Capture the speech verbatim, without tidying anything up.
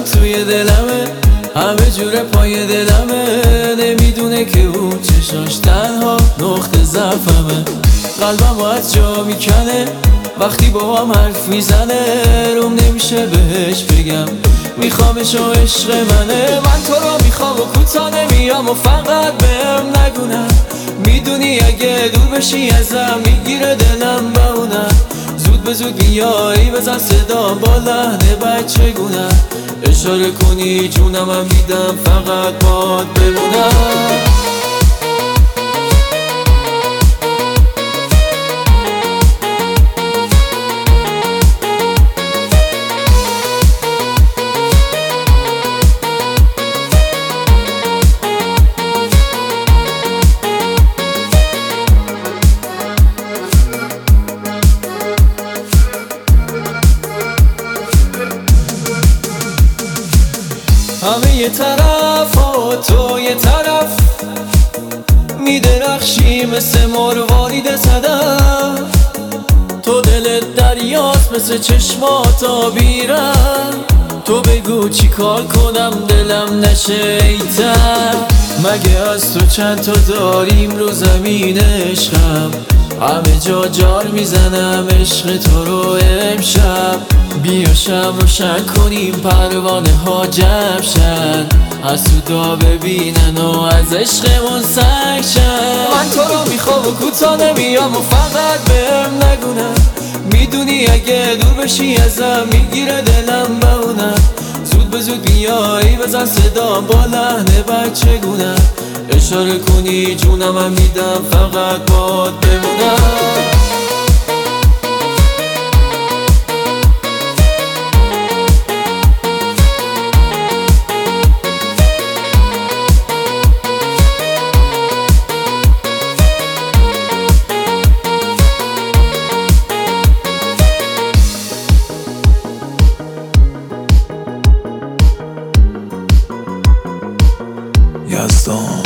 توی دلمه، همه جوره پای دلمه. نمیدونه که اون چشاش تنها نقطه ضعفمه. قلبم از جا میکنه وقتی با هم حرف میزنه. روم نمیشه بهش بگم میخوامش و عشق منه. من تو رو میخوام و کوتا نمیام و فقط بهم نگونم. میدونی اگه دور بشی ازم میگیره دلم بهونم. زود به زود بیایی بزن صدا با لحن بچگونه. اشاره کنی جونم هم میدم فقط باد بمونم. همه یه طرف و تو یه طرف میدرخشی مثل مروارید صدف. تو دلت دریاست مثل چشمات آبیرم. تو بگو چی کار کنم دلم نشه ایتر. مگه از تو چند تا داریم رو زمین عشقم. همه جا جار میزنم عشق تو رو امشب. بیا شب روشن کنیم پروانه ها جمع شن. حسودا ببینن و از عشقمون سنگ شن. من تو رو میخوام و کوتا نمیام و فقط بهم نگونم. میدونی اگه دور بشی ازم میگیره دلم بهونم. زود به زود بیایی بزن صدا با لحن بچگونه. اشاره کنی جونم هم میدم فقط باد بمونم. یزدان